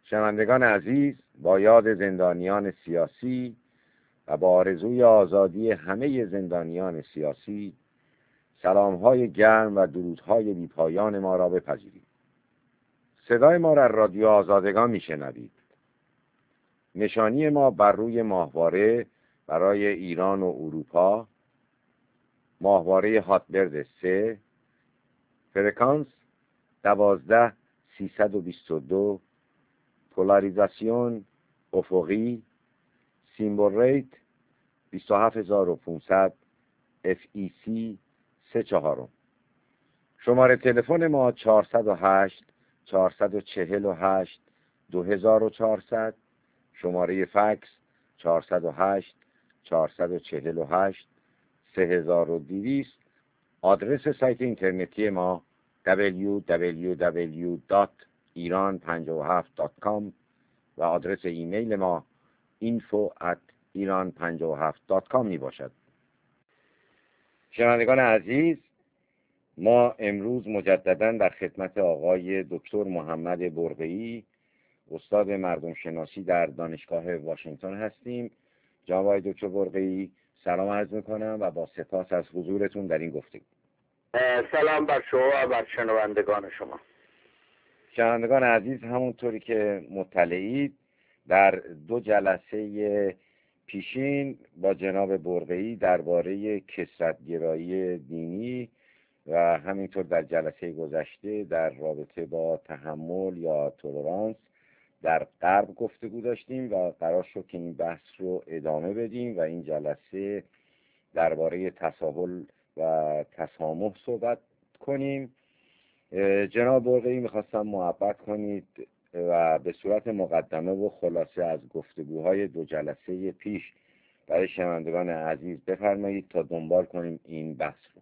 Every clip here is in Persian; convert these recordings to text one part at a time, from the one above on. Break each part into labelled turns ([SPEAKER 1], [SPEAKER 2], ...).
[SPEAKER 1] شنوندگان عزیز، با یاد زندانیان سیاسی و با آرزوی آزادی همه زندانیان سیاسی، سلام‌های گرم و درودهای بی‌پایان ما را بپذیرید. صدای ما را رادیو آزادگان میشنوید. نشانی ما بر روی ماهواره برای ایران و اروپا، ماهواره هاتبرد 3، فرکانس 12322، پولاریزاسیون افقی، سیمبل ریت 27500، FEC 34. شماره تلفن ما 408 448 2400، شماره فکس 408 448 3200. آدرس سایت اینترنتی ما www.iran57.com و آدرس ایمیل ما info@iran57.com می باشد. شنوندگان عزیز، ما امروز مجددا در خدمت آقای دکتر محمد برقعی، استاد مردم شناسی در دانشگاه واشنگتن هستیم. جناب آقای دکتر برقعی، سلام عرض میکنم و با سپاس از حضورتون در این گفتگو.
[SPEAKER 2] سلام بر شما و بر شنوندگان شما.
[SPEAKER 1] شنوندگان عزیز، همونطوری که مطلعید، در 2 جلسه پیشین با جناب برقعی درباره کثرت‌گرایی دینی و همینطور در جلسه گذشته در رابطه با تحمل یا تولرانس در غرب گفتگو داشتیم و قرار شد که این بحث رو ادامه بدیم و این جلسه درباره تساهل و تسامح صحبت کنیم. جناب برقعی، میخواستم محبت کنید و به صورت مقدمه و خلاصه از گفتگوهای 2 جلسه پیش برای شنوندگان عزیز بفرمایید تا دنبال کنیم این بحث رو.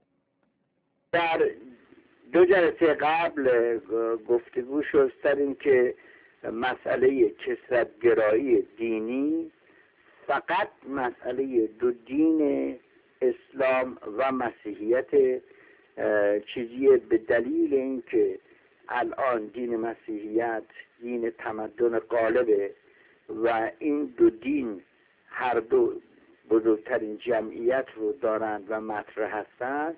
[SPEAKER 2] در 2 جلسه قبل گفتگو شد سر این که مسئله کثرت‌گرایی دینی فقط مسئله 2 دین اسلام و مسیحیت چیزیه، به دلیل اینکه الان دین مسیحیت دین تمدن غالبه و این 2 دین هر دو بزرگترین جمعیت رو دارند و مطرح هستند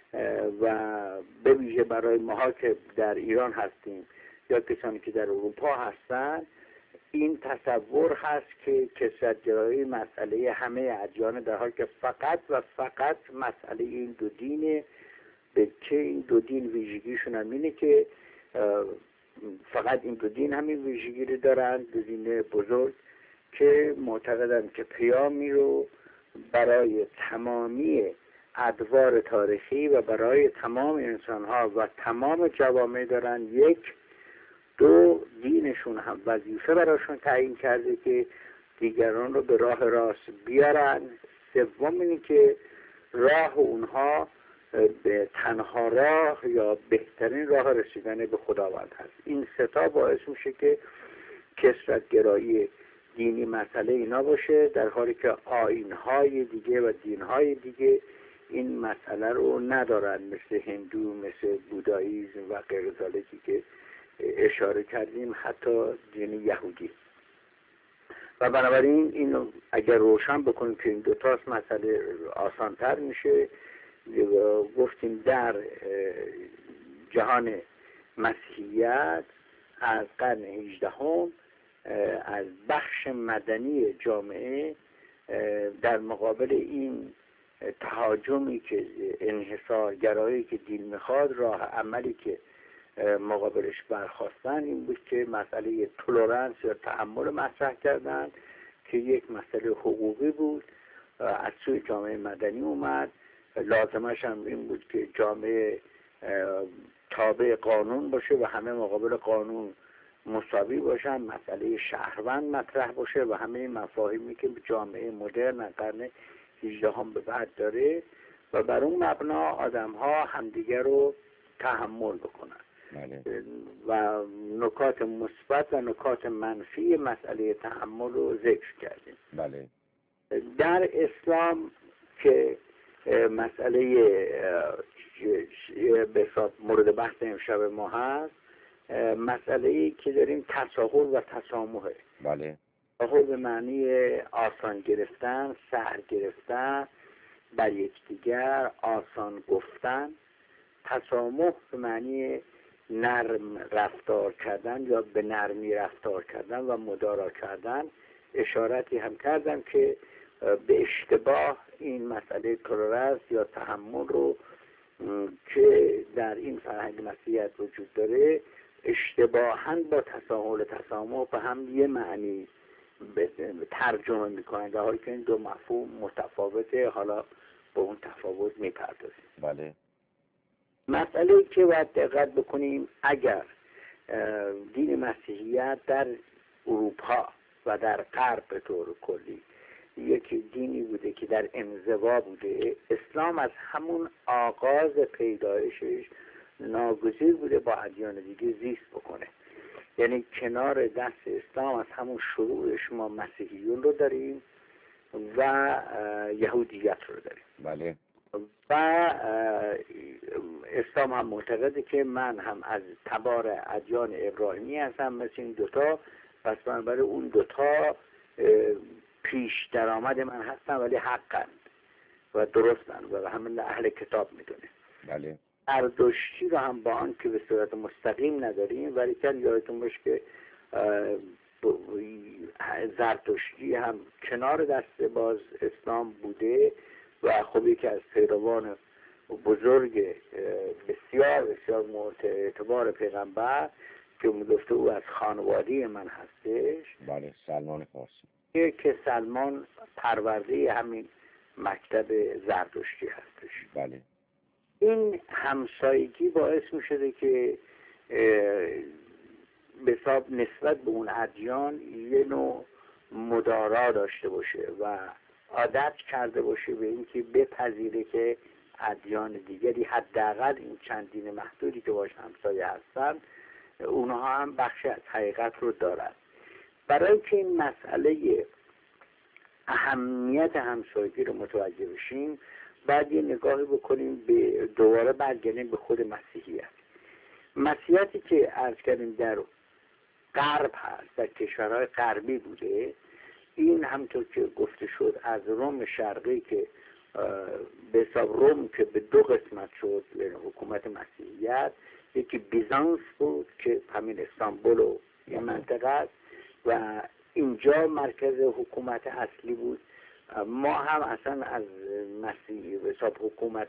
[SPEAKER 2] و به ویژه برای ماها که در ایران هستیم یا کسانی که در اروپا هستند، این تصور هست که کثرت‌گرایی مسئله همه ادیان، در حالی که فقط و فقط مسئله این 2 دینه. به که این 2 دین ویژگیشون هم اینه که فقط این 2 دین همین ویژگی رو دارن، 2 دین بزرگ که معتقدن که پیامی رو برای تمامی ادوار تاریخی و برای تمام انسانها و تمام جوامع دارن. 1 2 دینشون هم وظیفه براشون تعیین کرده که دیگران رو به راه راست بیارن. 3 اینه که راه اونها به تنها راه یا بهترین راه رسیدن به خداوند هست. این 3 باعث میشه که کثرت‌گرایی دینی مسئله اینا باشه، در حالی که آیین‌های دیگه و دین‌های دیگه این مسئله رو ندارن، مثل هندو، مثل بوداییسم و غیر ذالکی که اشاره کردیم، حتی دین یهودی. و بنابراین اینو اگر روشن بکنیم که این 2 تاست، مسئله آسانتر میشه. گفتیم در جهان مسیحیت از قرن 18 از بخش مدنی جامعه در مقابل این تهاجمی که انحصارگرایی که دین میخواد، راه عملی که مقابلش برخواستن این بود که مسئله تولرانس یا تحمل مطرح کردن که یک مسئله حقوقی بود، از سوی جامعه مدنی اومد. لازمش هم این بود که جامعه تابع قانون باشه و همه مقابل قانون مساوی باشن، مسئله شهروند مطرح باشه و همه این مفاهیمی که جامعه مدرن قرن 18 به بعد داره و بر اون مبنا آدم ها همدیگه رو تحمل بکنن. و نکات مثبت و نکات منفی مسئله تحمل رو ذکر کردیم.
[SPEAKER 1] بله.
[SPEAKER 2] در اسلام که مسئله به مورد بحث امشب ما هست، مسئله‌ای که داریم تساهل و تسامحه.
[SPEAKER 1] بله.
[SPEAKER 2] تساهل به معنی آسان گرفتن، سهل گرفتن بر یکدیگر، آسان گفتن. تسامح به معنی نرم رفتار کردن یا به نرمی رفتار کردن و مدارا کردن. اشارتی هم کردم که به اشتباه این مسئله تولرنس یا تحمل رو که در این فرهنگ مسیحیت وجود داره اشتباهاً با تساهل و تسامح به هم یه معنی ترجمه میکنن، در حالی که این دو مفهوم متفاوته. حالا به اون تفاوت میپردازیم.
[SPEAKER 1] بله.
[SPEAKER 2] مسئله که باید دقت بکنیم، اگر دین مسیحیت در اروپا و در غرب به طور کلی یکی دینی بوده که در انزوا بوده، اسلام از همون آغاز پیدایشش ناگزیر بوده با ادیان دیگه زیست بکنه. یعنی کنار دست اسلام از همون شروعش ما مسیحیون رو داریم و یهودیت رو داریم.
[SPEAKER 1] بله.
[SPEAKER 2] و اسلام هم معتقده که من هم از تبار ادیان ابراهیمی هستم مثل این دوتا، پس بنابراین اون دوتا پیش درآمد من هستن ولی حقند و درستند و همین اهل کتاب میدونه.
[SPEAKER 1] بله.
[SPEAKER 2] زرتشتی رو هم با آن که به صورت مستقیم نداریم، ولی که یادتون باشه که زرتشتی هم کنار دست باز اسلام بوده و خب یکی از پیروان بزرگ بسیار بسیار مورد اعتبار پیغمبر که گفته او از خانواده من هستش.
[SPEAKER 1] بله. سلمان فارسی
[SPEAKER 2] که سلمان پرورده همین مکتب زرتشتی هستش.
[SPEAKER 1] بله.
[SPEAKER 2] این همسایگی باعث می شده که به حساب نسبت به اون ادیان یه نوع مدارا داشته باشه و عادت کرده باشه به اینکه بپذیره که ادیان دیگری حداقل این چند دین محدودی که باش همسایه هستن اونها هم بخشی از حقیقت رو دارن. برای که این مسئله اهمیت همسایگی رو متوجه بشیم بعد یه نگاهی بکنیم به دوباره برگردیم به خود مسیحیت. مسیحیتی که عرض کردیم در غرب هست، در کشورهای غربی بوده. این همطور که گفته شد از روم شرقی که به حساب روم که به دو قسمت شد حکومت مسیحیت، یکی بیزانس بود که همین استانبول و این منطقه است و اینجا مرکز حکومت اصلی بود. ما هم اصلا از مسیحی به حساب حکومت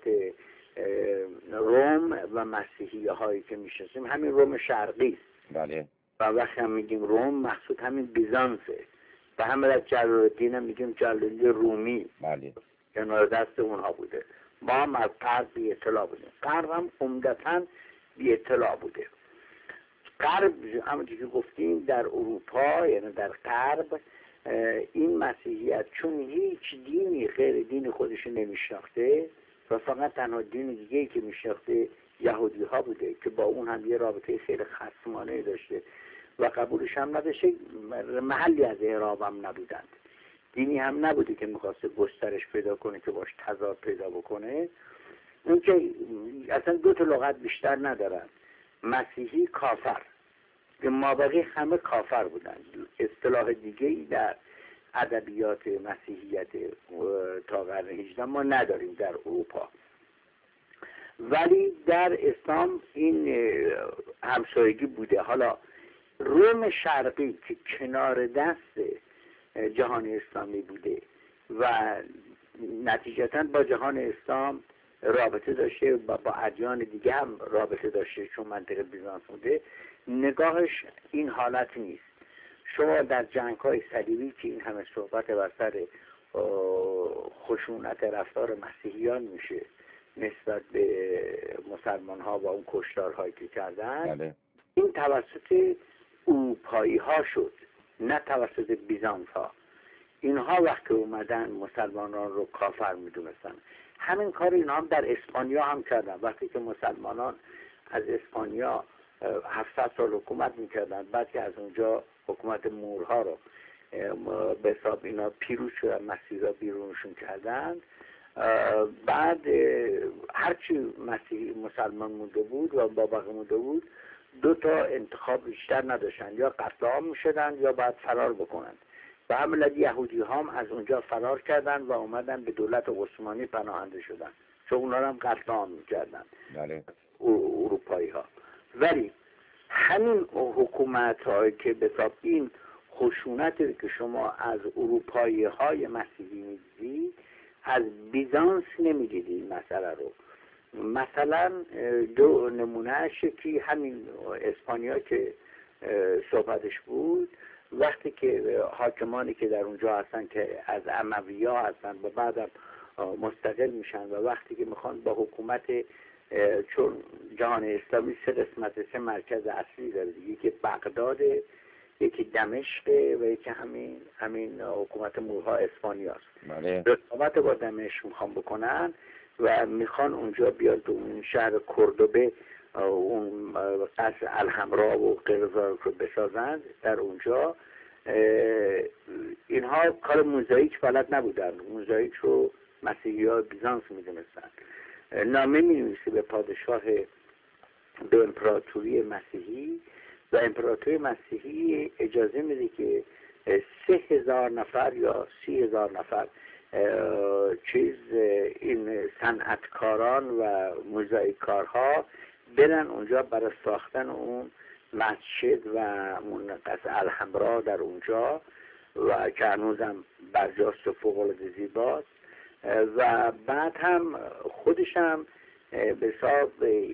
[SPEAKER 2] روم و مسیحی هایی که میشناسیم همین روم شرقی است.
[SPEAKER 1] بله.
[SPEAKER 2] و وقتی هم میگیم روم مقصود همین بیزانسه و همه از جلال الدین هم میگیم جلال الدین رومی.
[SPEAKER 1] بله.
[SPEAKER 2] کنار دست اونها بوده. ما هم از غرب بی اطلاع بودیم. غرب هم عمدتاً بی اطلاع بوده. غرب همونجوری که گفتیم در اروپا یعنی در غرب این مسیحیت چون هیچ دینی غیر دین خودش نمیشناخته و فقط تنها دین دیگه‌ای که میشناخته یهودی ها بوده که با اون هم یه رابطه خیلی خصمانه داشته و قبولش هم نداشته، محلی از اعراب هم نبودند. دینی هم نبوده که میخواسته گسترش پیدا کنه که باش تضاد پیدا بکنه. اون که اصلا دو تا لغت بیشتر ندارن، مسیحی کافر، که مابقی همه کافر بودن. اصطلاح دیگه‌ای در ادبیات مسیحیت تا قرن 18 ما نداریم در اروپا. ولی در اسلام این همسایگی بوده. حالا روم شرقی که کنار دست جهان اسلامی بوده و نتیجتاً با جهان اسلام رابطه داشته و با ادیان دیگه هم رابطه داشته چون منطقه بیزانس بوده، نگاهش این حالت نیست. شما در جنگ‌های صلیبی که این همه صحبت بر سر خشونت رفتار مسیحیان میشه نسبت به مسلمان ها و اون کشتارهایی که کردن،
[SPEAKER 1] بله.
[SPEAKER 2] این توسط اروپایی ها شد نه توسط بیزانس ها. اینها وقتی اومدن مسلمانان رو کافر میدونستن. همین کار اینها هم در اسپانیا هم کردن. وقتی که مسلمانان از اسپانیا 700 سال حکومت میکردن، بعد که از اونجا حکومت مورها رو به حساب اینا پیروز شدن، مسیحا بیرونشون کردن، بعد هرچی مسیحی مسلمان مونده بود و بابق مونده بود 2 تا انتخاب بیشتر نداشتن، یا قتل عام میشدن یا باید فرار بکنن. و همین یهودی هم از اونجا فرار کردن و اومدن به دولت عثمانی پناهنده شدن، چون اونا هم قتل عام میکردن اروپایی ها. ولی همین حکومت هایی که به حساب این خشونتی که شما از اروپایی های مسیحی میدید از بیزانس نمیدید این مسئله رو. مثلا 2 نمونهش که همین اسپانیا که صحبتش بود، وقتی که حاکمانی که در اونجا هستن که از اموی ها هستن و بعدم مستقل میشن و وقتی که میخوان با حکومت، چون جهان اسلامی 3 قسمت 3 مرکز اصلی داره، یکی بغداد، یکی دمشق و یکی همین حکومت مورها اسپانیا است. رقابت با دمشق میخوان بکنن و میخوان اونجا بیان تو اون شهر کردوبه اون قصر الحمرا و قرزار رو بسازن. در اونجا اینها کار موزاییک بلد نبودن، موزاییک رو مسیحی ها بیزانس میدونستن. نامه مینویسه به پادشاه، به امپراتوری مسیحی، و امپراتوری مسیحی اجازه میده که 3000 نفر یا 30,000 نفر این صنعتکاران و موزاییکارها برن اونجا برای ساختن اون مسجد و اون قصر الحمرا در اونجا و که هنوزم برجاست و فوق‌العاده زیباست. و بعد هم خودش هم به حساب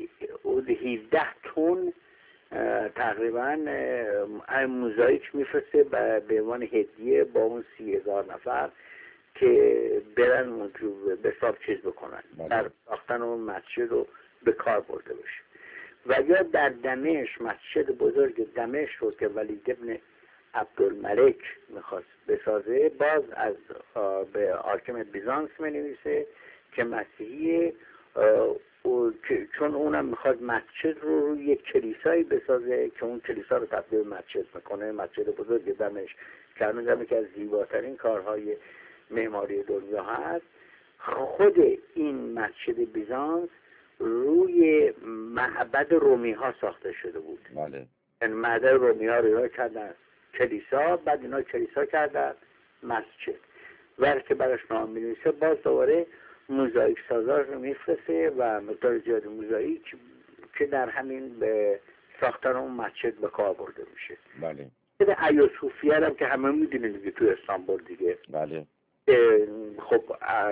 [SPEAKER 2] 17 تن تقریبا موزاییک میفرسته به عنوان هدیه با اون 30,000 نفر که برن به حساب چیز بکنن در ساختن اون مسجد رو به کار برده بشه. و یا در دمشق، مسجد بزرگ دمشق رو که ولید ابن عبدالملک میخواست بسازه، باز از به حاکم بیزانس منویسه که مسیحی، چون اونم میخواد مسجد رو روی یک کلیسایی بسازه که اون کلیسا رو تبدیل مسجد میکنه، مسجد بزرگ دمشق که هنوز که از زیباترین کارهای معماری دنیا هست. خود این مسجد بیزانس روی معبد رومی ها ساخته شده بود. این معبد رومی ها رو کردن کلیسا، بعد اینا کلیسا کردن مسجد. وقتی که براش نام می‌نویسه باز دوباره موزاییک سازار رو میفرسته و مقدار زیاد موزاییک که در همین به ساختن اون مسجد به کار برده میشه. ایو صوفیه هم که همه میدونید دیگه تو استانبول دیگه. خب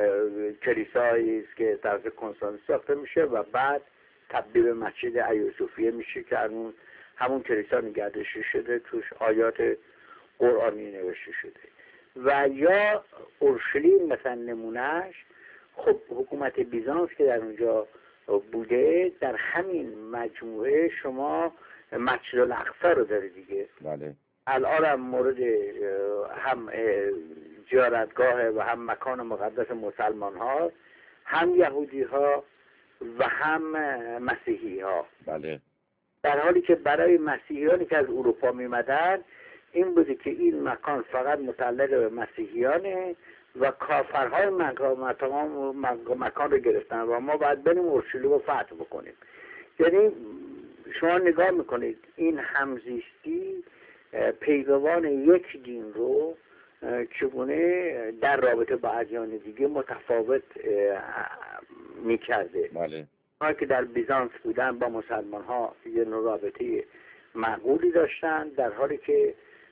[SPEAKER 2] کلیسایی است که طرز کنستانتین ساخته میشه و بعد تبدیل به مسجد ایو صوفیه میشه که همون کلیسا نگهداشته شده، توش آیات قرآنی نوشته شده. و یا اورشلیم مثلا نمونهش، خب حکومت بیزانس که در اونجا بوده، در همین مجموعه شما مسجد الاقصی رو داره دیگه. الان هم مورد هم زیارتگاه و هم مکان مقدس مسلمان ها، هم یهودی ها و هم مسیحی ها. در حالی که برای مسیحیانی که از اروپا میمدن این بوده که این مکان فقط متعلق به مسیحیانه و کافرهای مکان رو گرفتن و ما باید بریم اورشلیم رو فتح بکنیم. یعنی شما نگاه میکنید این همزیستی پیروان یک دین رو چگونه در رابطه با ادیان دیگه متفاوت میکرده. ما که در بیزانس بودن با مسلمان ها یه رابطه معقولی داشتن، در حالی که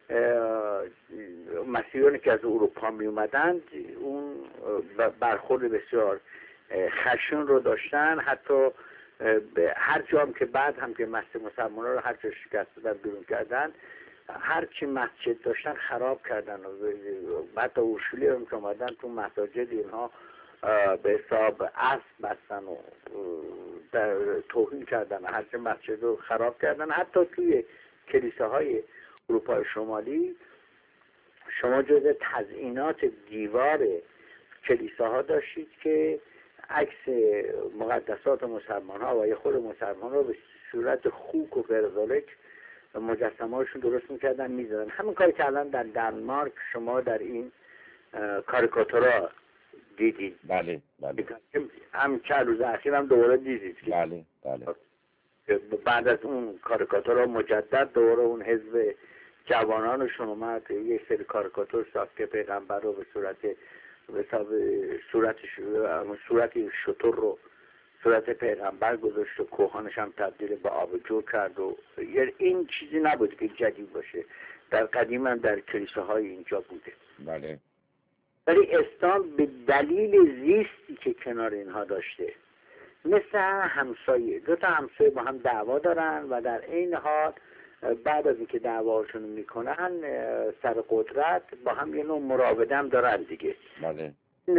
[SPEAKER 2] مسیحیانی که از اروپا می اومدند اون برخورد بسیار خشن رو داشتن. حتی هر جام که بعد هم که مسلمان ها رو هر جا شکست دادن بیرون کردن، هر چی مسجد داشتن خراب کردن و بعد اورشلیم هم که اومدن تو مساجد اینها به حساب اسب بستن و توهین کردن، هر چی مسجد رو خراب کردن. حتی توی کلیساهای اروپای شمالی شما جز تزیینات دیوار کلیساها داشتید که عکس مقدسات مسلمان ها و یا خود مسلمان ها به صورت خوک و قرزالک مجسمه هاشون درست میکردن میزدن. همین کاری که الان در دنمارک شما در این کاریکاتورا دیدید.
[SPEAKER 1] بله بله
[SPEAKER 2] هم چند روز اخیر هم دوباره دیدید که
[SPEAKER 1] بله بله
[SPEAKER 2] بعد از اون کاریکاتورها مجدد دوباره اون حزب جوانانشون اومد یک سری کاریکاتور ساخت که پیغمبر رو به صورت شتر رو صورت پیغمبر گذاشت و کوهانش هم تبدیل به آبجو کرد و این چیزی نبود که جدید باشه، در قدیم هم در کلیساهای اینجا بوده.
[SPEAKER 1] بله.
[SPEAKER 2] ولی اسلام به دلیل زیستی که کنار اینها داشته، مثل همسایه، دو تا همسایه با هم دعوا دارن و در این حال بعد از اینکه دعواشون میکنن سر قدرت با هم یه نوع مراوده هم دارن دیگه.
[SPEAKER 1] بله.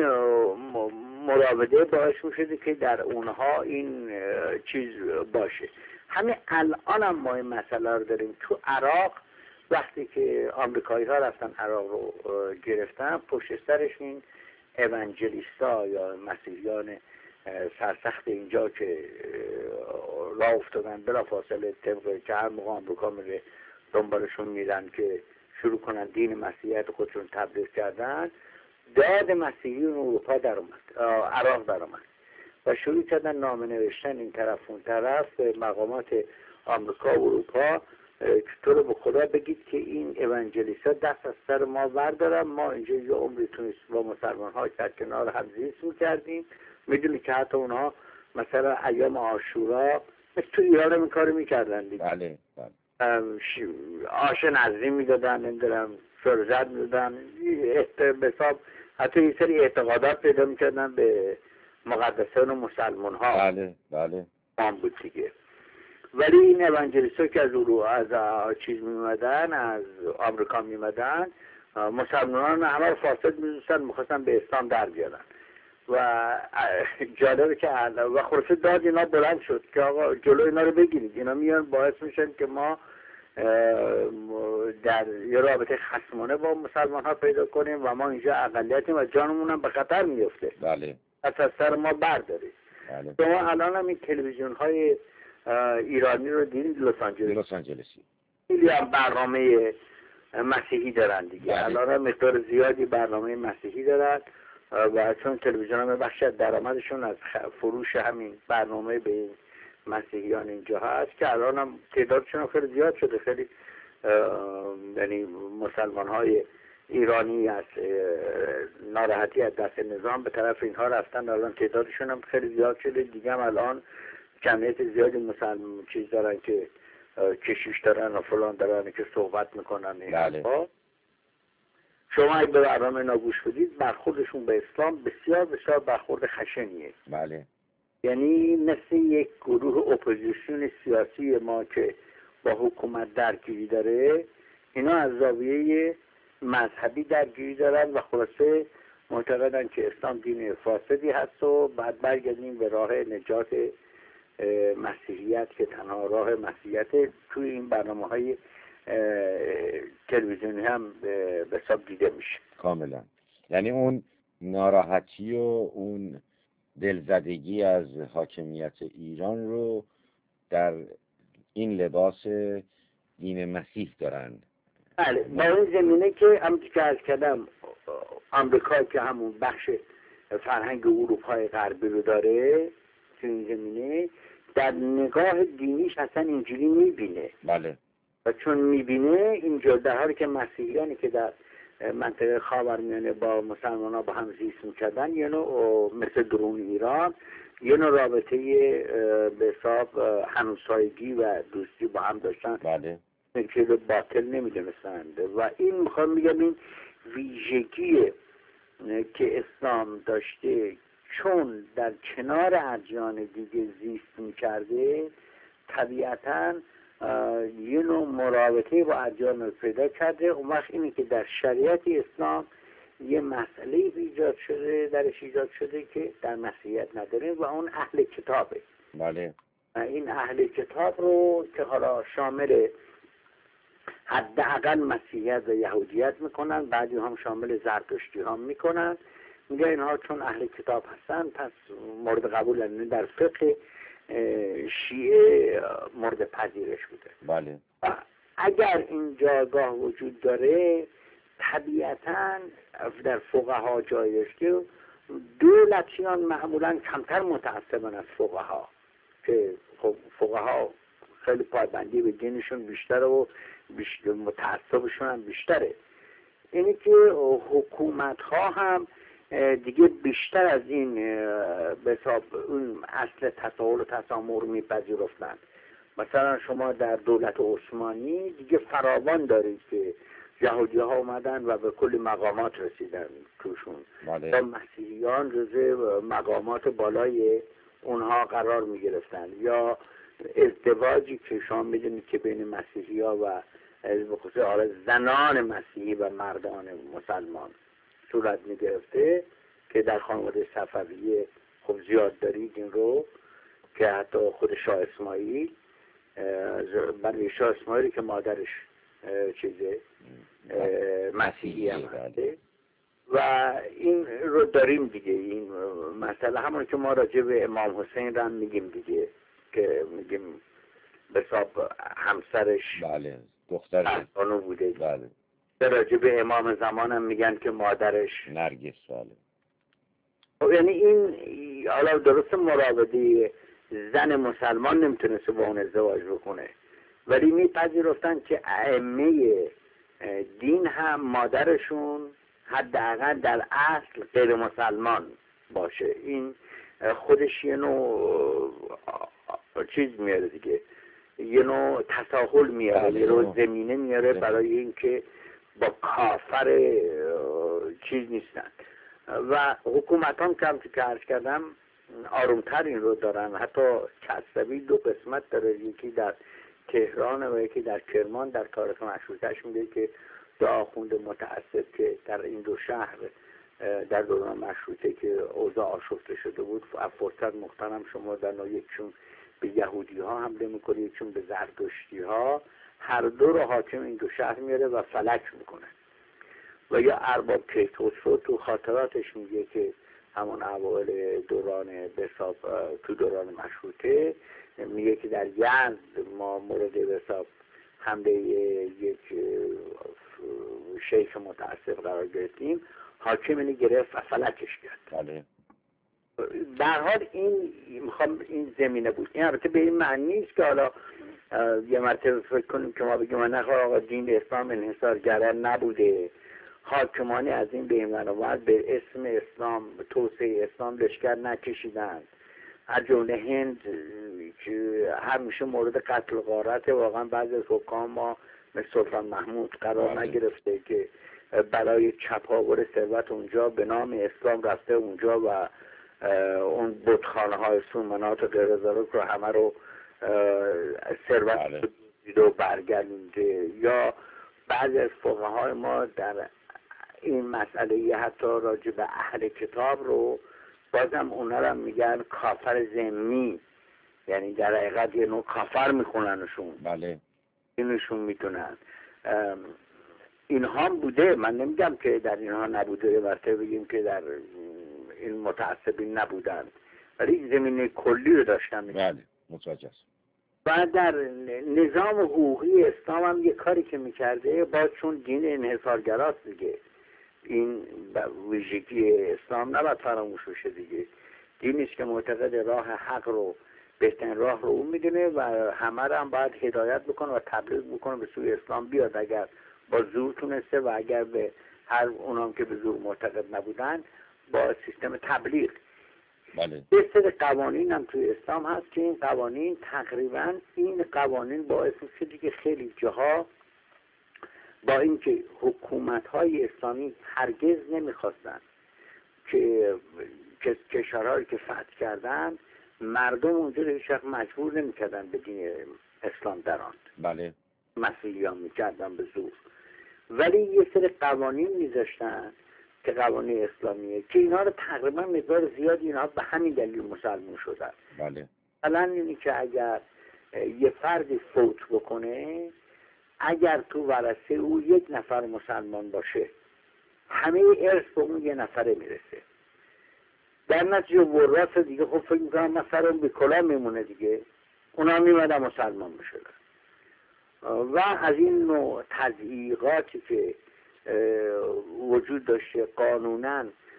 [SPEAKER 2] مراوده باعث میشه که در اونها این چیز باشه. همین الان هم ما این مسئله رو داریم. تو عراق وقتی که آمریکایی ها رفتن عراق رو گرفتن، پشت سرش این اوانجلیستا یا مسیحیان سرسخت اینجا که راه افتادن بلافاصله طبق که هر موقع آمریکا میره دنبالشون میرن که شروع کنن دین مسیحیت خودشون تبلیغ کردن، داد مسیحیون اروپا در اومد، عراق در اومد و شروع کردن نامه نوشتن این طرف اون طرف به مقامات آمریکا و اروپا که تو رو به خدا بگید که این اوانجلیستا دست از سر ما بردارن، ما اینجا یه عمری تونست با مسلمان ها در کنار هم زیست میکردیم، میدونی که حتی اونها مثلا ایام عاشورا مثل تو ایران این کارو میکردن دیگه.
[SPEAKER 1] بله
[SPEAKER 2] آش نظری میدادن، نمیدونم فرزد میدادن، به حساب حتی یه سری اعتقادات پیدا میکردن به مقدسان و مسلمان ها.
[SPEAKER 1] بله بله
[SPEAKER 2] بود دیگه. ولی این اوانجلیستا که از چیز میمدن، از آمریکا میمدن، مسلمانان همه رو فاسد میدونستن، میخواستن به اسلام در بیارن و جالبه که و خلاصه داد اینا بلند شد که آقا جلو اینا رو بگیرید، اینا میان باعث میشن که ما در یه رابطه خصمانه با مسلمان ها پیدا کنیم و ما اینجا اقلیتیم و جانمون هم به خطر میفته.
[SPEAKER 1] بله.
[SPEAKER 2] از سر ما بردارید.
[SPEAKER 1] بله.
[SPEAKER 2] شما الان هم این تلویزیون های ایرانی رو دیدید، لس آنجلسی خیلی هم برنامه مسیحی دارن دیگه.
[SPEAKER 1] بله.
[SPEAKER 2] الان هم مقدار زیادی برنامه مسیحی دارن و چون تلویزیون هم بخش درآمدشون از فروش همین برنامه به مسیحیان اینجا هست که الان هم تعدادشون خیلی زیاد شده. خیلی یعنی مسلمان های ایرانی از ناراحتی از دست نظام به طرف اینها رفتن، الان تعدادشون هم خیلی زیاد شده دیگه. هم الان جمعیت زیادی مسلمان چیز دارن که کشیش دارن و فلان دارن که صحبت میکنن.
[SPEAKER 1] بله.
[SPEAKER 2] شما اگه به برنامه اینا گوش بدید، برخوردشون به اسلام بسیار بسیار برخورد خشنیه.
[SPEAKER 1] بله.
[SPEAKER 2] یعنی مثل یک گروه اپوزیسیون سیاسی ما که با حکومت درگیری داره، اینا از زاویه مذهبی درگیری دارن و خلاصه معتقدن که اسلام دین فاسدی هست و بعد برگردیم به راه نجات مسیحیت که تنها راه مسیحیت. توی این برنامه‌های تلویزیونی هم به حساب دیده میشه.
[SPEAKER 1] کاملا. یعنی اون ناراحتی و اون دلزدگی از حاکمیت ایران رو در این لباس دین مسیح دارن.
[SPEAKER 2] بله. با این زمینه که همونطور که عرض کردم آمریکا که همون بخش فرهنگ اروپای غربی رو داره، تو این زمینه در نگاه دینیش اصلا اینجوری میبینه.
[SPEAKER 1] بله.
[SPEAKER 2] و چون میبینه اینجا در حالی که مسیحیانی که در منطقه خاورمیانه با مسلمان ها با هم زیست میکردن، یه نوع مثل درون ایران یه نوع رابطه به حساب همسایگی و دوستی با هم داشتن.
[SPEAKER 1] بله.
[SPEAKER 2] که باطل نمیدونستند و این میخوام بگم این ویژگی که اسلام داشته چون در کنار ادیان دیگه زیست میکرده، طبیعتاً یه نوع مراوطه با ادیان رو پیدا کرده. اون وقت اینه که در شریعت اسلام یه مسئله درش ایجاد شده که در مسیحیت نداریم و اون اهل کتابه.
[SPEAKER 1] بله.
[SPEAKER 2] این اهل کتاب رو که حالا شامل حداقل مسیحیت و یهودیت میکنن، بعدی هم شامل زرتشتی هم میکنن، میگه اینها چون اهل کتاب هستن پس مورد قبول هستن. در فقه شیعه مورد پذیرش بوده.
[SPEAKER 1] بله.
[SPEAKER 2] اگر این جایگاه وجود داره، طبیعتاً در فقها جای داشته، دولتیان معمولا کمتر متعصبن از فقها، که خب فقها خیلی پایبندی به دینشون بیشتره و متعصبشون هم بیشتره. اینی که حکومت ها هم دیگه بیشتر از این به حساب اون اصل تساهل و تسامح میپذیرفتند. مثلا شما در دولت عثمانی دیگه فراوان دارید که یهودی ها اومدن و به کلی مقامات رسیدن توشون، و مسیحیان جزء مقامات بالای اونها قرار می گرفتن، یا ازدواجی که شما میدونید که بین مسیحی ها و بخصوص زنان مسیحی و مردان مسلمان صورت می گرفته، که در خانواده صفویه خب زیاد دارید این رو، که حتی خود شاه اسماعیل، برای شاه اسماعیلی که مادرش چیزه مسیحی هم هسته، و این رو داریم دیگه. این مسئله همون که ما راجع به امام حسین رو هم میگیم دیگه، که میگیم به حساب همسرش
[SPEAKER 1] بله دخترش
[SPEAKER 2] فرزانو بوده.
[SPEAKER 1] بله.
[SPEAKER 2] راجع به امام زمان هم میگن که مادرش
[SPEAKER 1] نرگس. بله.
[SPEAKER 2] یعنی این حالا درست مراوده زن مسلمان نمیتونسته با اون ازدواج بکنه، ولی میپذیرفتن که ائمه دین هم مادرشون حداقل در اصل غیر مسلمان باشه. این خودش یه نوع چیز میاره دیگه، یه نوع تساهل میاره، یه نوع زمینه میاره برای اینکه با کافر چیز نیستن. و حکومتان کم که عرض کردم آرومتر این رو دارن. حتی کسروی دو قسمت داره، یکی در تهران و یکی در کرمان. در تاریخ مشروطه‌اش میگه که دو آخوند متعصب که در این دو شهر در دوران مشروطه که اوضاع آشفته شده بود، فرصت مختارم شما در یکشون به یهودی ها حمله میکنه، یکشون به زرتشتی ها، هر دو رو حاکم این دو شهر میاره و فلک میکنه. و یا ارباب کیخسرو تو خاطراتش میگه که همون اوایل دوران بساب تو دوران مشروطه میگه که در یزد ما مورد بساب حمله یک شیخ متعصب قرار گرفتیم، حاکم اینو گرفت و فلکش کرد.
[SPEAKER 1] بله.
[SPEAKER 2] در حال این میخوام این زمینه بود. این البته به این معنی نیست که حالا یه مرتبه فکر کنیم که ما بگیم نه آقا دین اسلام انحصارگره نبوده، حاکمانی از این به این منوال به اسم اسلام توسعه اسلام لشکر نکشیدن، از جمله هند که همیشه مورد قتل و غارت. واقعا بعضی از حکام ما مثل سلطان محمود قرار نگرفته که برای چپاول ثروت اونجا به نام اسلام رفته اونجا و اون بتخانه های سومنات و غیرذالک رو همه رو ثروت رو برگردونده. یا بعضی از فقهای ما در این مسئله حتی راجع به اهل کتاب رو بازم اونا رو میگن کافر ذمی، یعنی در حقیقت یه نوع کافر میخوننشون.
[SPEAKER 1] بله.
[SPEAKER 2] اینشون میتونن اینها هم بوده، من نمیگم که در اینها نبوده، مرتبه بگیم که در این متعصبین نبودن، ولی زمینه کلی رو داشتن.
[SPEAKER 1] بله متوجه است.
[SPEAKER 2] و در نظام حقوقی اسلام هم یه کاری که میکرده، باز چون دین انحصارگراست دیگه، این ویژگی اسلام نباید فراموش بشه دیگه. دینی است که معتقد راه حق رو بهترین راه رو اون میدونه و همه رو هم باید هدایت بکنه و تبلیغ بکنه به سوی اسلام بیاد، اگر با زور تونسته، و اگر به هر اونام که به زور معتقد نبودن با سیستم تبلیغ.
[SPEAKER 1] بله.
[SPEAKER 2] یه سری قوانین هم توی اسلام هست که این قوانین تقریبا این قوانین باعث شده که خیلی جاها با اینکه حکومت‌های اسلامی هرگز نمیخواستن که کشورهایی که فتح کردن مردم اونجا رو هیچ وقت مجبور نمی‌کردن به دین اسلام دراند.
[SPEAKER 1] بله.
[SPEAKER 2] مسیحیان می‌کردن به زور، ولی یه سری قوانین می‌ذاشتن که قوانین اسلامیه که اینا رو تقریبا مقدار زیادی اینا به همین دلیل مسلمان شدن.
[SPEAKER 1] بله.
[SPEAKER 2] مثلا اینی که اگر یه فردی فوت بکنه، اگر تو ورثه او یک نفر مسلمان باشه، همه ارث به اون یه نفره میرسه. در نتیجه ورثه دیگه خب فکر میکنم مثلا به کلا میمونه دیگه، اونا میمدن مسلمان میشدن. و از این نوع تضییقاتی که وجود داشته قانونا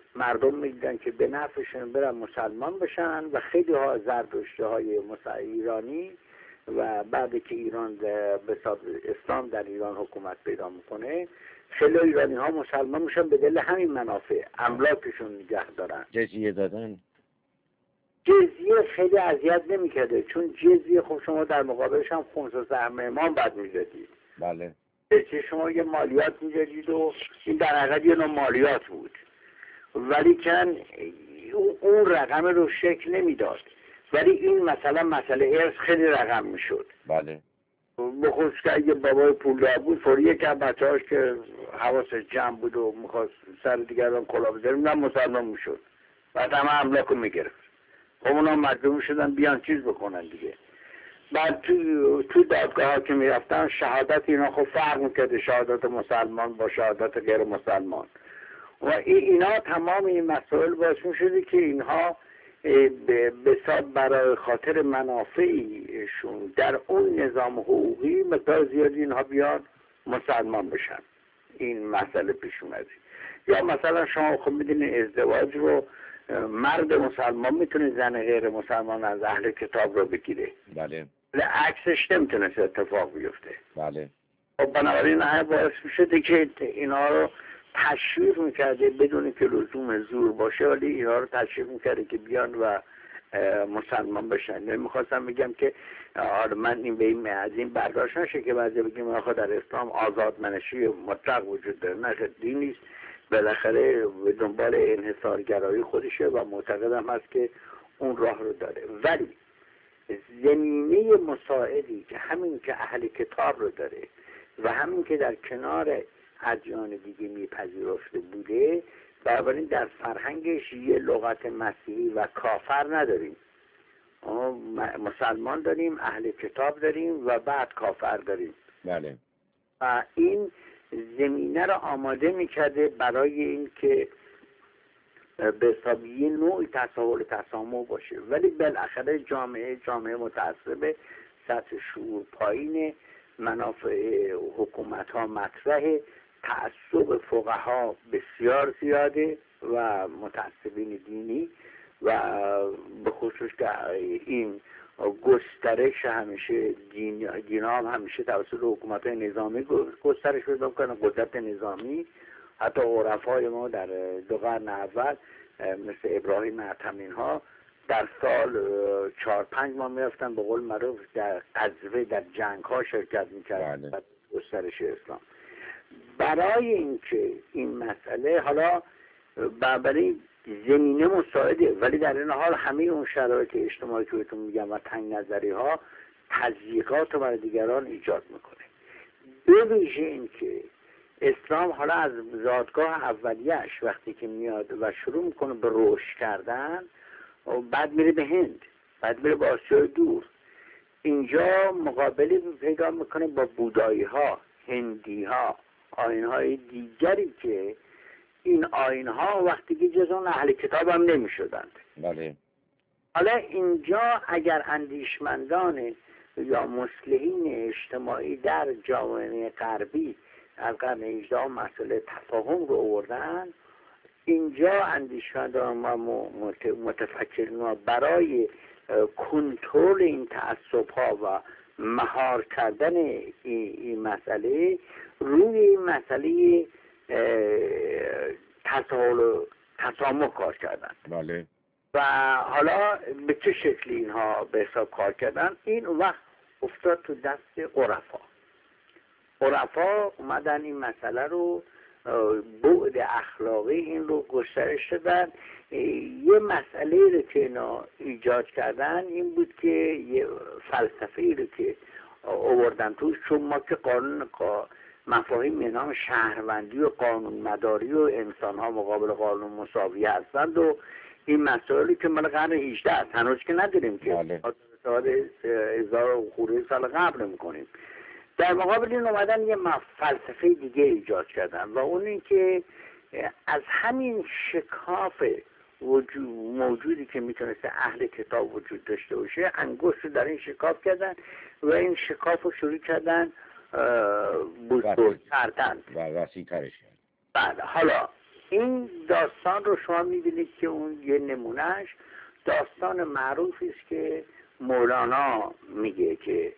[SPEAKER 2] مردم میدیدن که به نفعشون برن مسلمان بشن و خیلی ها زردشتی های ایرانی و بعد که ایران به اسلام در ایران حکومت پیدا میکنه خیلی ایرانی ها مسلمان میشن به دلیل همین منافع، املاکشون نگه دارن.
[SPEAKER 1] جزیه دادن؟
[SPEAKER 2] جزیه خیلی اذیت نمیکرده، چون جزیه خب شما در مقابلش هم خمس و سهم امام بعد میدادید.
[SPEAKER 1] بله.
[SPEAKER 2] جزیه شما یه مالیات میدادید و این در حقیقت یه نوع مالیات بود، ولی کن اون رقم رو شکل نمیداد، ولی این مسئله ارث خیلی رقم میشد.
[SPEAKER 1] بله.
[SPEAKER 2] بخصوص که اگه بابای پولدار بود فوری یک از بچه‌هاش که حواسش جمع بود و میخواست سر دیگران کلاه بذاره میدن مسلمان میشد، بعد همه املاک رو میگرفت. خب اونا مجبور شدن بیان چیز بکنن دیگه. بعد تو دادگاه ها که میرفتن شهادت اینا خب فرق میکرده، شهادت مسلمان با شهادت غیر مسلمان و اینا تمام این مسائل باعث میشده که اینها برای خاطر منافعشون در اون نظام حقوقی مقدار زیادی اینها بیان مسلمان بشن. این مسئله پیش اومده. یا مثلا شما خب میدونید ازدواج رو مرد مسلمان میتونه زن غیر مسلمان از اهل کتاب رو بگیره.
[SPEAKER 1] بله.
[SPEAKER 2] عکسش نمیتونه اتفاق بیفته.
[SPEAKER 1] بله.
[SPEAKER 2] خب بنابراین همه باعث میشده که اینا رو تشویق میکرده بدون که لزوم زور باشه، ولی اینا رو تشویق میکرده که بیان و مسلمان بشن. نمیخواستم بگم که من این به این از این برداشت نشه که بعضی بگیم آخه در اسلام آزادمنشی مطلق وجود داره. نه، دین نیست، بالاخره به دنبال انحصارگرایی خودشه و معتقدم هست که اون راه رو داره، ولی زمینه مساعدی که همین که اهل کتاب رو داره و همین که در کنار ادیان دیگه میپذیرفته بوده، بنابراین در فرهنگش یه لغت مسیحی و کافر نداریم. مسلمان داریم، اهل کتاب داریم و بعد کافر داریم.
[SPEAKER 1] بله.
[SPEAKER 2] و این زمینه رو آماده میکرده برای این که به حساب یه نوع تساهل تسامح باشه، ولی بالاخره جامعه متعصب، سطح شعور پایین، منافع حکومت ها مطرحه، تعصب فقها بسیار زیاده و متعصبین دینی و به خصوص که این گسترش همیشه دین ها هم همیشه توسط حکومت های نظامی گسترش پیدا کنه، قدرت نظامی. حتی عرفای ما در 2 قرن اول مثل ابراهیم ارتمین ها در سال 4-5 ماه میرفتن به قول معروف در غزوه، در جنگ ها شرکت میکردن. بله. گسترش اسلام. برای اینکه این مسئله حالا برای زمینه مساعده، ولی در این حال همه اون شرایط اجتماعی که بهتون میگم و تنگ نظری ها تضییقات رو برای دیگران ایجاد میکنه. به ویژه این که اسلام حالا از زادگاه اولیش وقتی که میاد و شروع میکنه به رشد کردن و بعد میره به هند، بعد میره به آسیای دور، اینجا مقابله پیدا میکنه با بودایی ها، هندی ها، آیین های دیگری که این آیین ها وقتی که جز اون اهل کتاب هم نمی شدند.
[SPEAKER 1] بله.
[SPEAKER 2] حالا اینجا اگر اندیشمندان یا مصلحین اجتماعی در جامعه غربی از قرن 18 مسئله تفاهم رو آوردن، اینجا اندیشمندان ما متفکرین ما برای کنترل این تعصب ها و مهار کردن این مسئله روی این مسئله تسامح کار کردن.
[SPEAKER 1] بله.
[SPEAKER 2] و حالا به چه شکلی اینها به حساب کار کردن؟ این وقت افتاد تو دست عرفا اومدن این مسئله رو، بعد اخلاقی این رو گسترش دادن. یه مسئله رو که اینا ایجاد کردن این بود که یه فلسفه‌ای رو که آوردن توش، چون ما که مفاهیم به نام شهروندی و قانون مداری و انسان ها مقابل قانون مساوی هستند و این مسائلی که مال قرن 18 است، هنوز که نداریم که سال 1000 خورده سال قبل میکنیم. در مقابل این اومدن یه فلسفه دیگه ایجاد کردن و اون این که از همین شکاف موجودی که میتونست اهل کتاب وجود داشته باشه انگشت رو در این شکاف کردن و این شکاف رو شروع کردن بزرگ کردن
[SPEAKER 1] و وسیع ترش کردن.
[SPEAKER 2] بله. حالا این داستان رو شما میبینید که اون یه نمونهش داستان معروفی است که مولانا میگه که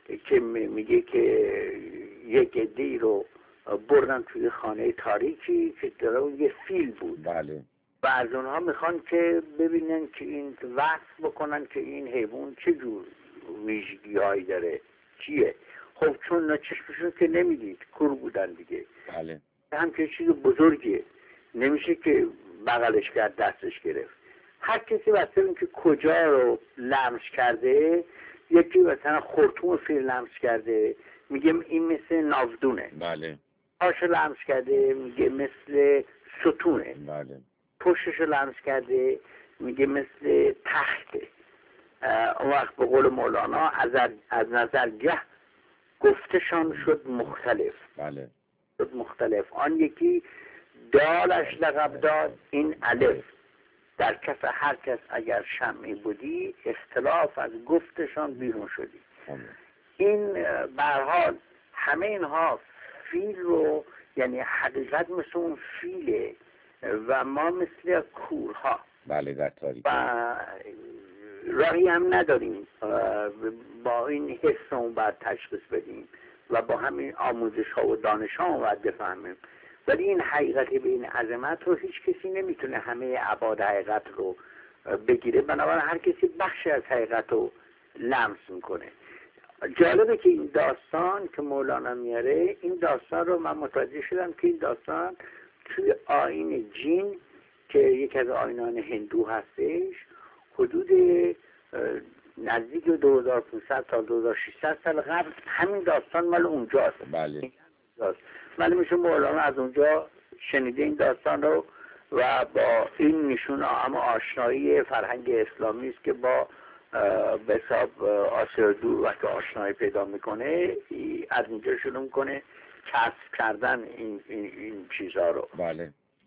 [SPEAKER 2] یک عده‌ای رو بردن توی خانه تاریکی که در اون یه فیل بود.
[SPEAKER 1] بله.
[SPEAKER 2] و از اونها میخوان که ببینن که این وصف بکنن که این حیوان چه جور ویژگی هایی داره، چیه. خب چون چشمشون که نمیدید، کور بودن دیگه.
[SPEAKER 1] بله.
[SPEAKER 2] همچه چیز بزرگیه، نمیشه که بغلش کرد دستش گرفت. هر کسی مثلا که کجا رو لمس کرده، یکی مثلا خرطوم فیل لمس کرده میگه این مثل ناودونه.
[SPEAKER 1] بله.
[SPEAKER 2] پاشو لمس کرده میگه مثل ستونه.
[SPEAKER 1] بله.
[SPEAKER 2] پشتشو لمس کرده میگه مثل تخته. اون وقت به قول مولانا از نظرگه گفتشان شد مختلف.
[SPEAKER 1] بله.
[SPEAKER 2] شد مختلف. آن یکی دالش لقب داد، این الف. در کف هر کس اگر شمعی بودی، اختلاف از گفتشان بیرون شدی. این به هر حال همه اینها فیل رو، یعنی حقیقت مثل اون فیله و ما مثل کورها.
[SPEAKER 1] بله در تاریکی.
[SPEAKER 2] و راهی هم نداریم با این حسمون باید تشخیص بدیم و با همین آموزش ها و دانش ها باید بفهمیم. ولی این حقیقت به این عظمت رو هیچ کسی نمیتونه همه ابعاد حقیقت رو بگیره، بنابراین هر کسی بخشی از حقیقت رو لمس میکنه. جالبه که این داستان که مولانا میاره، این داستان رو من متوجه شدم که این داستان توی آیین جین که یک از آیینان هندو هستش، حدود نزدیک 2500 تا 2600 سال قبل همین داستان مال اونجاست.
[SPEAKER 1] بله.
[SPEAKER 2] ولی میشه مولانا از اونجا شنیده این داستان رو و با این نشون اما آشنایی فرهنگ اسلامی است که با به حساب آسیا دور وقتی آشنایی پیدا میکنه از اینجا شروع میکنه کسب کردن این چیزها رو.
[SPEAKER 1] بله.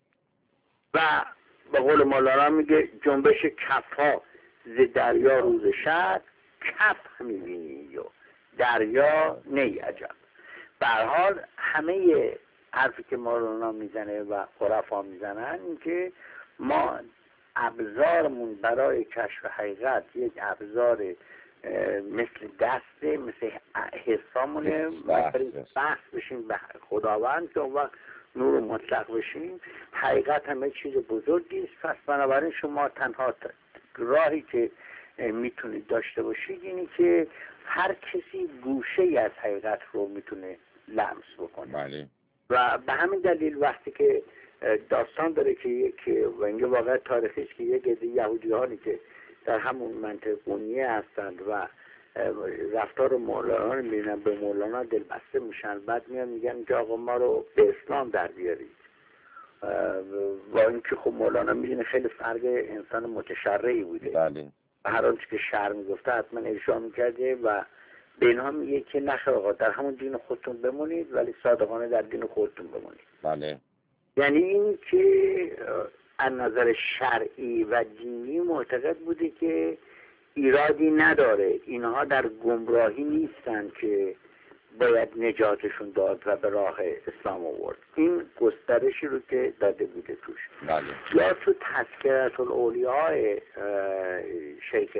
[SPEAKER 2] و به قول مولانا میگه جنبش کف ها ز دریا روز شب، کف میبینی و دریا نی عجب. به هر حال همه حرفی که مولانا میزنه و خرفا میزنن این که ما ابزارمون برای کشف حقیقت یک ابزار مثل دسته، مثل حسامونه، بحث بشیم به خداوند که اون وقت نور مطلق بشیم. حقیقت همه چیز بزرگی است. پس بنابراین شما تنها راهی که میتونید داشته باشید اینی که هر کسی گوشه ای از حقیقت رو میتونه لمس بکنه.
[SPEAKER 1] بله.
[SPEAKER 2] و به همین دلیل وقتی که داستان داره که و اینجا واقعا تاریخی است که یک عده یهودیانی که در همون منطقه قونیه هستند و رفتار مولانا رو میبینن، به مولانا دلبسته میشن، بعد میان میگن که آقا ما رو به اسلام در بیارید. و اینکه خب مولانا میدونه خیلی فرق انسان متشرعی بوده.
[SPEAKER 1] بله.
[SPEAKER 2] و هر آنچه که شرع میگفته حتما اجرا میکرده و به اینها میگه که نخیر آقا در همون دین خودتون بمونید ولی صادقانه در دین خودتون بمونید.
[SPEAKER 1] بله.
[SPEAKER 2] یعنی این که از نظر شرعی و دینی معتقد بوده که ایرادی نداره، اینها در گمراهی نیستن که باید نجاتشون داد و به راه اسلام آورد. این گسترشی رو که داده بوده توش.
[SPEAKER 1] بله.
[SPEAKER 2] یا تو تذکرة الاولیاء شیخ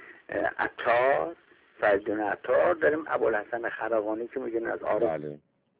[SPEAKER 2] عطار، فریدون عطار داریم ابوالحسن خرقانی که میگن از عارف
[SPEAKER 1] بله.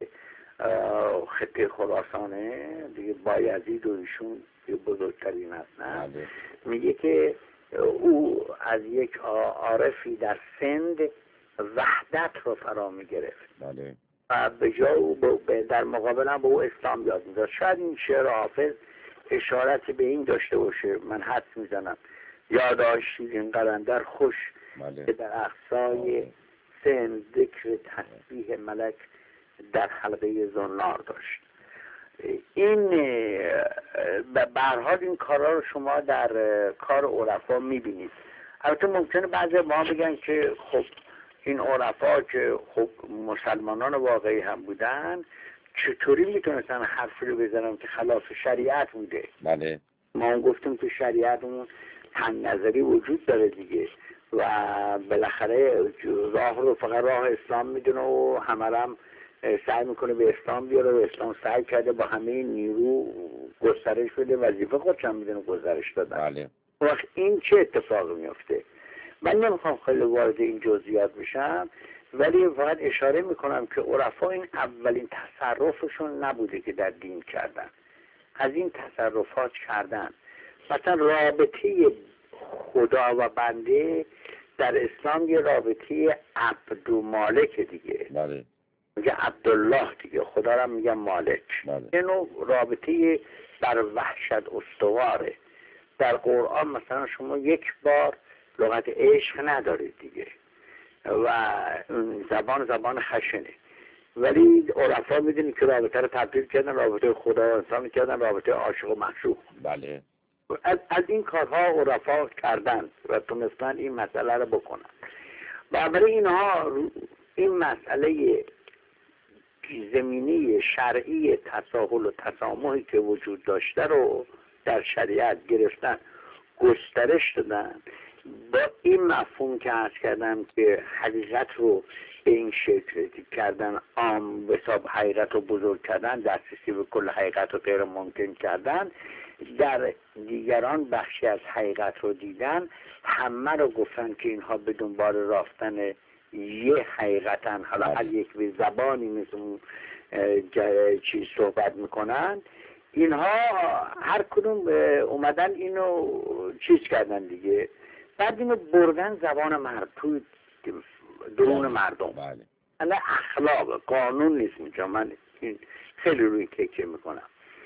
[SPEAKER 2] خطه خراسانه دیگه، بایزید و ایشون بزرگترین هستن.
[SPEAKER 1] بله.
[SPEAKER 2] میگه که او از یک عارفی در سند وحدت رو فرا میگرفت.
[SPEAKER 1] بله.
[SPEAKER 2] و به جای او در مقابل هم به او اسلام یاد میداد. شاید این شعر حافظ اشارتی به این داشته باشه، من حدس میزنم. یادداشتی این قلندر خوش
[SPEAKER 1] بله.
[SPEAKER 2] که در اقصای سن ذکر تسبیح ملک در حلقه زنار داشت. این به هر حال این کارا رو شما در کار عرفا میبینید. البته ممکنه بعضی ما بگن که خب این عرفا که خب مسلمانان واقعی هم بودن چطوری میتونستن حرفی رو بزنن که خلاف شریعت بوده.
[SPEAKER 1] بله.
[SPEAKER 2] ما هم گفتیم که شریعتمون تنگ نظری وجود داره دیگه و بالاخره راه رو فقط راه اسلام میدونه و همه هم سعی میکنه به اسلام بیاره و اسلام سعی کرده با همه نیرو گسترش بده، وظیفه خودش هم میدونه گسترش دادن.
[SPEAKER 1] بله.
[SPEAKER 2] وقت این چه اتفاقی میفته؟ من نمیخوام خیلی وارد این جزئیات بشم، ولی فقط اشاره میکنم که عرفا این اولین تصرفشون نبوده که در دین کردن، از این تصرفات کردن. مثلا رابطه خدا و بنده در اسلام یه رابطه عبد و مالک دیگه.
[SPEAKER 1] بله.
[SPEAKER 2] میگه عبدالله دیگه، خدا را میگه مالک.
[SPEAKER 1] بله.
[SPEAKER 2] این رابطه بر وحشت استواره. در قرآن مثلا شما یک بار لغت عشق ندارید دیگه و زبان خشنه، ولی عرفا میدونی که رابطه رو تبدیل کردن رابطه خدا و انسان کردن رابطه عاشق و معشوق.
[SPEAKER 1] بله.
[SPEAKER 2] از این کارها عرفا کردن و تونستن این مسئله رو بکنن. و برای اینها این مسئله زمینی شرعی تساهل و تسامحی که وجود داشته رو در شریعت گرفتن، گسترش دادن، با این مفهوم که عرض کردم که حقیقت رو به این شکل کردن، عام به حساب حقیقت رو بزرگ کردن، دسترسی به کل حقیقت رو غیر ممکن کردن، در دیگران بخشی از حقیقت رو دیدن، همه رو گفتن که اینها به دنبال رفتن یه حقیقتن، حالا هر یک به زبانی مثل اون چیز صحبت میکنن، اینها هر کدوم اومدن اینو چیز کردن دیگه، بعد اینو بردن زبان مردم، درون مردم.
[SPEAKER 1] بله.
[SPEAKER 2] انا اخلاق قانون نیست اینجا، من این خیلی روی تکیه میکنم.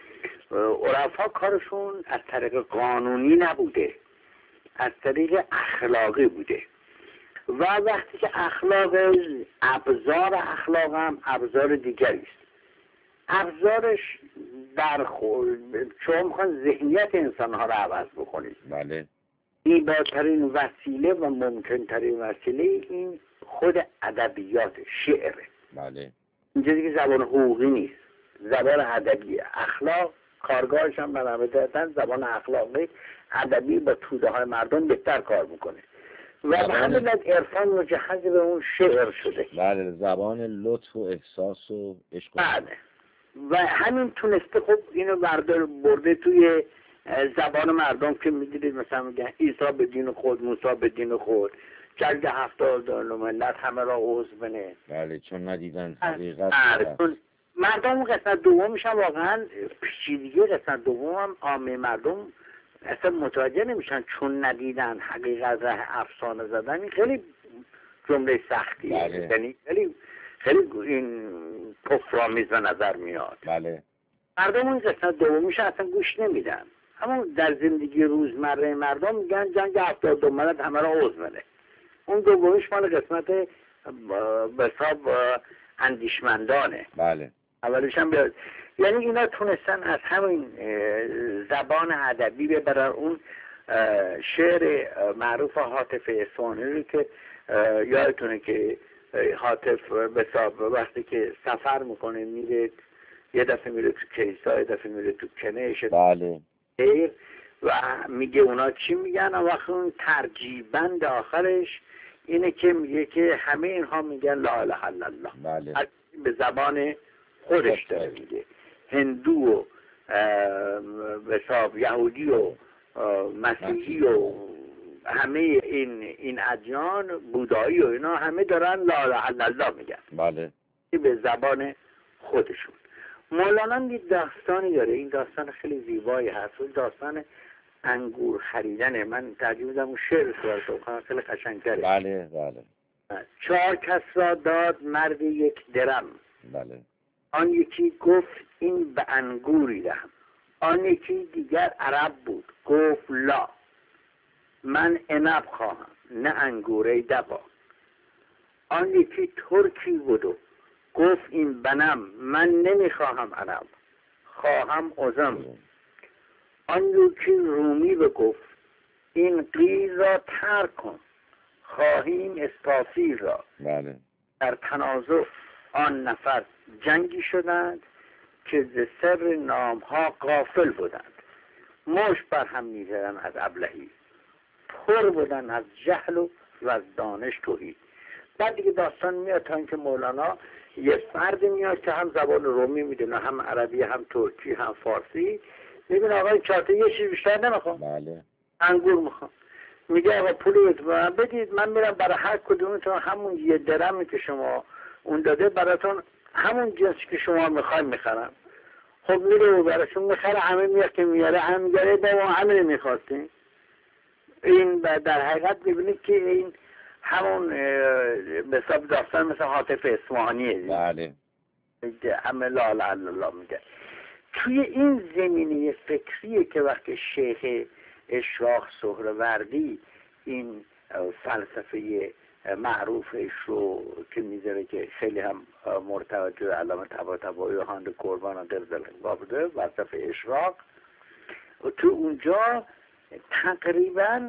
[SPEAKER 2] عرفا کارشون از طریق قانونی نبوده، از طریق اخلاقی بوده. و وقتی که اخلاق، ابزار اخلاق هم ابزار دیگری است. ابزارش برخورد، چون میخوان ذهنیت انسانها رو عوض بکنید.
[SPEAKER 1] بله.
[SPEAKER 2] زیباترین وسیله و ممکنترین وسیله این خود ادبیات، شعره.
[SPEAKER 1] بله.
[SPEAKER 2] اینجا دیگه زبان حقوقی نیست، زبان ادبی. اخلاق کارگاهش هم بنابرای دادن زبان اخلاقی ادبی با توده های مردم بهتر کار میکنه و به همین عرفان مجهز به اون شعر شده.
[SPEAKER 1] بله، زبان لطف و احساس و عشق.
[SPEAKER 2] بله. و همین تونسته خب اینو برده توی زبان مردم که میدونید مثلا میگن عیسی به دین خود، موسی به دین خود، جلد 70 ملت همه را عضو بنه.
[SPEAKER 1] بله، چون ندیدن حقیقت.
[SPEAKER 2] مردم قسمت دومش هم واقعا پیچیدگی قسمت دوم هم عامه مردم اصلا متوجه نمیشن، چون ندیدن حقیقت ره افسانه زدن. این خیلی جمله سختیه.
[SPEAKER 1] بله.
[SPEAKER 2] یعنی خیلی این کفرآمیز به نظر میاد.
[SPEAKER 1] بله.
[SPEAKER 2] مردم اون قسمت دومیش اصلا گوش نمیدن، اما در زندگی روزمره مردم میگن جنگ 72 ملت همه را عضو بنه. اون دومیش مال قسمت به حساب اندیشمندانه.
[SPEAKER 1] بله.
[SPEAKER 2] اولش هم بیاد. یعنی اینا تونستن از همین زبان ادبی ببرن اون شعر معروف حاطف اصفهانی رو که یادتونه که حاطف به حساب وقتی که سفر میکنه میره، یه دفعه میره تو کیسا، یه دفعه میره تو کنش.
[SPEAKER 1] بله.
[SPEAKER 2] و میگه اونا چی میگن، و وقتی اون ترجیبند آخرش اینه که میگه که همه اینها میگن لا اله الا الله.
[SPEAKER 1] بله.
[SPEAKER 2] به زبان خودش داره میگه. هندو و به حساب یهودی و مسیحی و همه این ادیان، بودایی و اینا همه دارن لا اله الا الله میگن.
[SPEAKER 1] بله.
[SPEAKER 2] به زبان خودشون. مولانا یه داستانی داره، این داستان خیلی زیبایی هست، اون داستان انگور خریدنه. من ترجمه میدم اون شعر رو کنم، خیلی قشنگ‌تره.
[SPEAKER 1] بله. بله.
[SPEAKER 2] 4 کس را داد مرد 1 درم.
[SPEAKER 1] بله.
[SPEAKER 2] آن یکی گفت این به انگوری دهم. آن یکی دیگر عرب بود، گفت لا من عنب خواهم نه انگوره دبا. آن یکی ترکی بود و گفت این بنم، من نمیخواهم عنب خواهم ازم. آن یکی رومی بگفت این قیر را ترک کن، خواهیم اسپافیل را.
[SPEAKER 1] بله.
[SPEAKER 2] در تنازع آن نفر جنگی شدند که ز سر نامها غافل بودند. مشت بر هم می‌زدند از ابلهی، پر بودند از جهل و از دانش تهی. بعد دیگه داستان میاد تا اینکه مولانا یه فرد میاد که هم زبان رومی میدونه، هم عربی، هم ترکی، هم فارسی، میبین آقای چاته یه چیز بیشتر نمیخوام،
[SPEAKER 1] بله
[SPEAKER 2] انگور میخوام. میگه آقا پول بدید، من میرم برای هر کدومتون همون یه درمی که شما اون داده براتون همون جنسی که شما میخواین میخرم. خب میره و براشون میخره، همه میاد که میاره، هم میگره بابا همه نمیخواستیم. این در حقیقت میبینید که این همون به حساب داستان مثل حاطف اصفهانیه.
[SPEAKER 1] بله
[SPEAKER 2] همه لا لا لا میگه. توی این زمینه فکریه که وقتی شیخ اشراق سهروردی این فلسفه معروفش رو که میذاره که خیلی هم مرتبط علامه طباطبایی و هاند قربان و قرزلنگا بوده، فلسفه اشراق، و تو اونجا تقریبا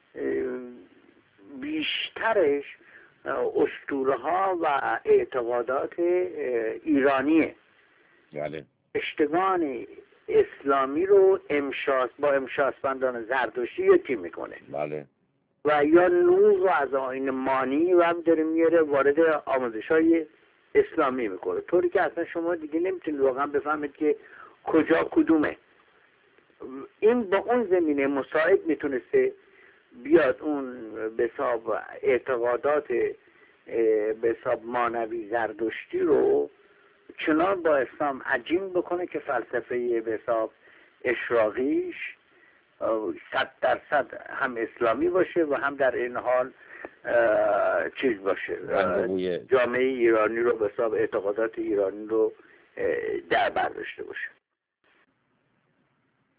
[SPEAKER 2] بیشترش اسطوره ها و اعتقادات ایرانیه.
[SPEAKER 1] بله
[SPEAKER 2] اشتگان اسلامی رو با امشاسپندان زردشتی یکی میکنه.
[SPEAKER 1] بله
[SPEAKER 2] و یا نوح رو از آیین مانی و هم داره میاره وارد آموزش های اسلامی میکنه، طوری که اصلا شما دیگه نمیتونید واقعا بفهمید که کجا کدومه. این با اون زمینه مساعد میتونسته بیاد اون به حساب اعتقادات به حساب مانوی زردشتی رو چنان با اسلام عجین بکنه که فلسفه به حساب اشراقیش 100% هم اسلامی باشه و هم در این حال چیز باشه، جامعه ایرانی رو به حساب اعتقادات ایرانی رو در بر داشته باشه.